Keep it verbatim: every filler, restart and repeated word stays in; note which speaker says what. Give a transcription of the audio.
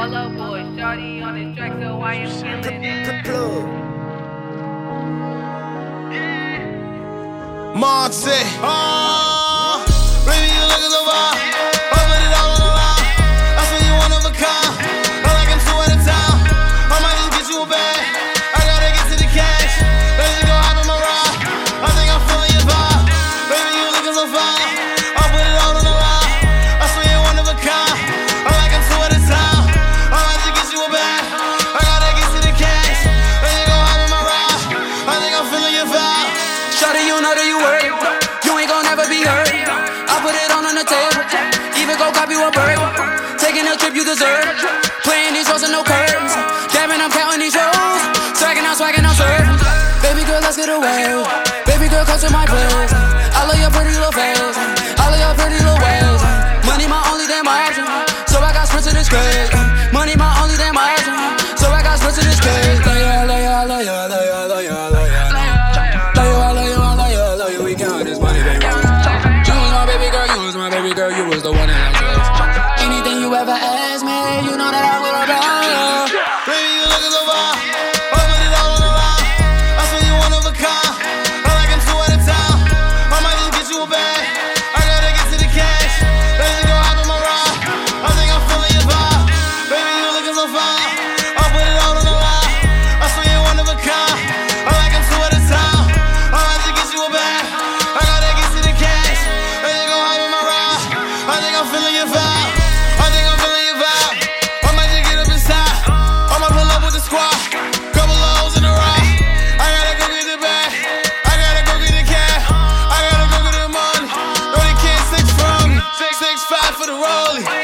Speaker 1: Polo boy, shawty on this track, so I am feeling it.
Speaker 2: Monty, oh, baby, you looking so fine. I put it all on the line. I swear you one of a kind. I like them two at a time. I might just get you a bag. I gotta get to the cash. Let's just go hop in my ride. I think I'm feeling your vibe. Baby, you looking so fine. I put it all on the line. I swear you one of a kind. I like them two at a time. I might just get you a bag. I gotta get to the cash. Let's just go hop in my ride. I think I'm feeling your vibe.
Speaker 3: Shawty, you know that you work. You ain't gon' never be hurt. I put it on on the table. Even go cop you a bird. Taking a trip you deserve. Playing these shows and no curves. Dabbing, I'm counting these shows. Swagging out, swagging out, surfing. Baby girl, let's get away. Baby girl, come to my place. I love your pretty little face. I love your pretty little ways. Money my only damn option. So I got sprints in this craze. Money my only damn option. So I got sprints in this craze. Love you, I love you, I love you, I love you, I love you, I love you. Baby girl, you was the one that I chose. Anything you ever asked me, you know that I will obey you.
Speaker 2: Baby, you looking so fine. I put it all on the line. I swear you one of a kind. I like them two at a time. I might just get you a bag. I gotta get to the cash. Let's just go hop in my ride. I think I'm feeling your vibe. Baby, you looking so fine. I put it all on the line. I swear you one of a kind. I like them two at a time. I might just get you a bag. I gotta get to the cash. Let's just go hop in my ride. I think I'm feeling your vibe. I think I'm feeling your vibe. I might just get up inside. I might pull up with the squad. Couple lows in the ride. I gotta go get the bag. I gotta go get the cash. I gotta go get the money. No, they can't six from me. Six, six, five for the rollie.